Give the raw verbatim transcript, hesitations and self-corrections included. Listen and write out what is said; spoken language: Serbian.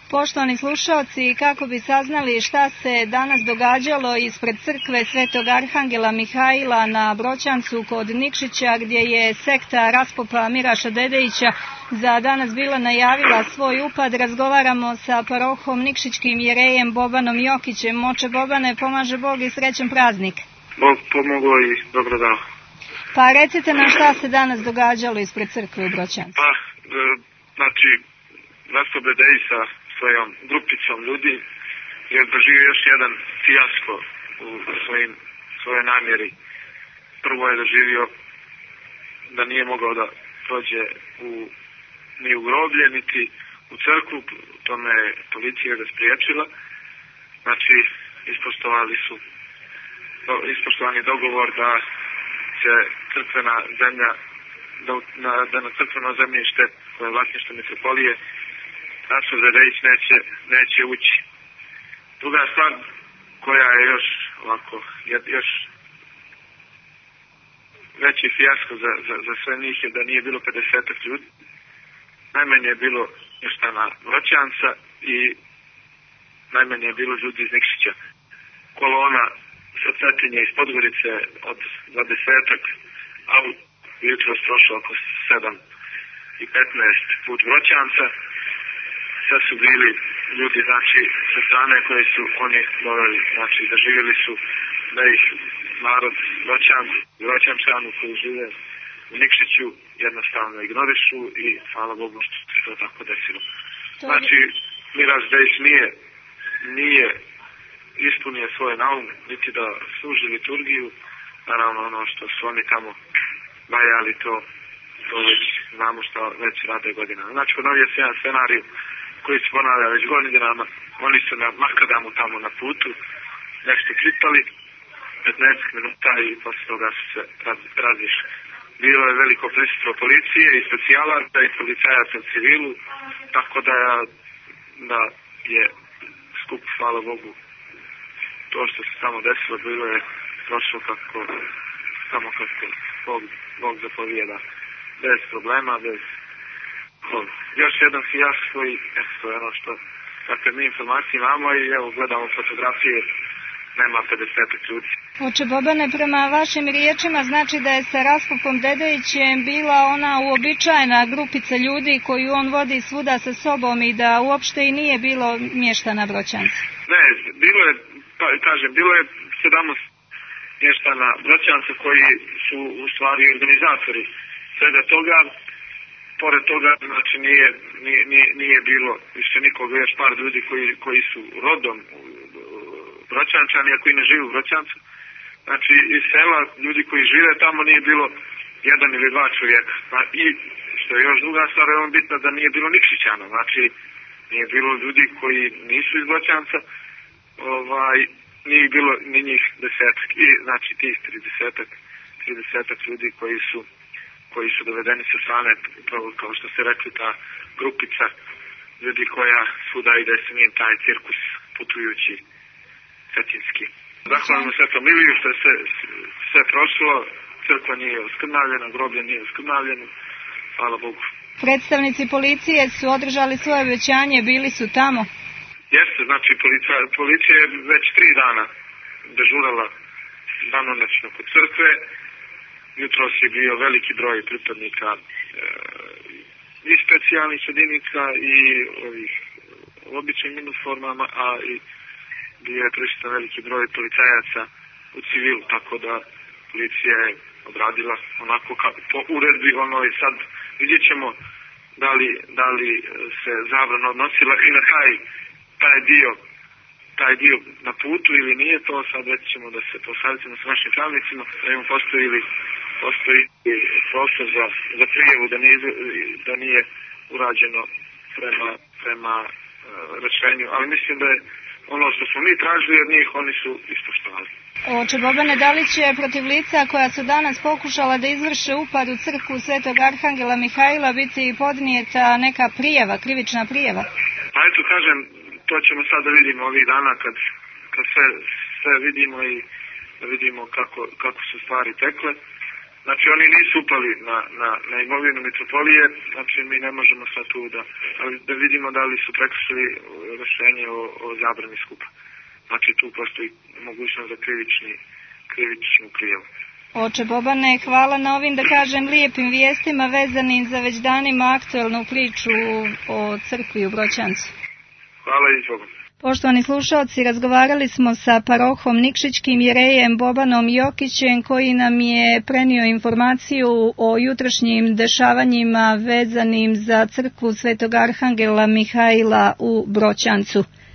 Poštovani slušalci, kako bi saznali šta se danas događalo ispred crkve Svetog Arhangela Mihajla na Broćancu kod Nikšića, gdje je sekta raspopa Miraša Dedejića za danas bila najavila svoj upad, razgovaramo sa parohom Nikšićkim jerejem Bobanom Jokićem. Moče Bobane, pomaže Bog i srećan praznik. Bog pomogao i dobro dao. Pa recite nam šta se danas događalo ispred crkve u Broćancu. Pa, znači, Raspop Dedeji sa svojom grupicom ljudi je doživio još jedan fijasko u svojim, svojoj namjeri. Prvo je doživio da nije mogao da prođe u, ni u groblje, niti u crkvu, tome je policija ga spriječila. Znači, ispoštovali su, ispoštovan je dogovor da će crkvena zemlja, da na, da na crkveno zemljište koje je vlasništvo mitropolije Raspop Dedejić neće, neće ući. Druga stvar koja je još ovako, još veći fijasko za, za, za sve njih je da nije bilo pedeset ljudi. Najmanje je bilo mještana Broćanca i najmanje je bilo ljudi iz Nikšića. Kolona sa Cetinje iz Podgorice od dvadesetak auta jutro prošlo oko sedam i petnaest put Broćanca. Sve su bili ljudi, znači, sa strane koje su oni doveli. Znači, doživjeli su da ih narod Broćan, Broćančanu koji žive u Nikšiću jednostavno ignorišu i hvala Bogu što se to tako desilo. Znači, Miraš Dedejić nije, nije ispunio svoje naum, niti da služi liturgiju. Naravno, ono što su oni tamo bajali, to, to već znamo što već rade godinama. Znači, ponovio se jedan scenarij koji se ponavlja već godinama. Oni su na makadamu tamo na putu nešto čitali petnaest minuta i posle toga su se razišli. Bilo je veliko prisustvo policije i specijalaca i policajaca u civilu, tako da, da je skup, hvala Bogu, to što se tamo desilo bilo je prošlo kako, samo kako Bog, Bog zapovijeda, bez problema, bez još jedan fijasko i eto je ono što, dakle, mi informacije imamo i evo gledamo fotografije, nema pedeset ljudi. Oče Bobane, prema vašim riječima znači da je sa Raspopom Dedejićem bila ona uobičajena grupica ljudi koju on vodi svuda sa sobom i da uopšte i nije bilo mještana Broćanca. Ne, bilo je, pa, kažem, bilo je sedamnaest mještana Broćanca koji su u stvari organizatori svega toga. Pored toga, znači, nije, nije, nije bilo više nikoga, još par ljudi koji, koji su rodom Broćančani, a koji ne žive u Broćancu. Znači, iz sela, ljudi koji žive tamo nije bilo jedan ili dva čovjeka. I, što je još druga stvar, je on bitno da nije bilo Nikšićana. Znači, nije bilo ljudi koji nisu iz Broćanca, ovaj, nije bilo ni njih desetak. I, znači, tih tridesetak, tridesetak ljudi koji su koji su dovedeni sa strane, upravo kao što ste rekli, ta grupica ljudi koja svuda ide s njim taj cirkus putujući cetinski. Zahvalimo Svetom Iliju što je sve, sve prošlo, crkva nije oskrnavljena, groblje nije oskrnavljeno, hvala Bogu. Predstavnici policije su održali svoje obećanje, bili su tamo? Jeste, znači policija, policija je već tri dana dežurala danonoćno kod crkve. Jutros je bio veliki broj pripadnika e, i specijalnih jedinica i ovih običnim uniformama, a i bio je prisutan veliki broj policajaca u civilu, tako da policija je odradila onako kako po uredbi, ono i sad vidjet ćemo da li, da li se zabrana odnosila i na taj, taj dio taj dio na putu ili nije, to sad već ćemo da se posavjetimo s našim pravnicima, da im postavili postoji prostor za, za prijevu da nije, da nije urađeno prema, prema uh, rečenju, ali mislim da je ono što smo mi tražili od njih, oni su ispoštovali. Oče Bobane, da li će protiv lica koja su danas pokušala da izvrše upad u crkvu Svetog Arhangela Mihajla biti podnijeta neka prijava, krivična prijava? Pa eto, kažem, to ćemo sad da vidimo ovih dana kad, kad sve, sve vidimo i da vidimo kako, kako su stvari tekle. Znači oni nisu upali na, na, na imovinu mitropolije, znači mi ne možemo sad tu da, da vidimo da li su prekršili rješenje o, o zabrani skupa. Znači tu postoji mogućnost za krivični, krivičnu prijavu. Oče Bobane, hvala na ovim, da kažem, lijepim vijestima vezanim za već danima aktuelnu priču o crkvi u Broćancu. Hvala i Bogom. Poštovani slušalci, razgovarali smo sa parohom Nikšićkim jerejem Bobanom Jokićem, koji nam je prenio informaciju o jutrošnjim dešavanjima vezanim za crkvu Svetog Arhangela Mihaila u Broćancu.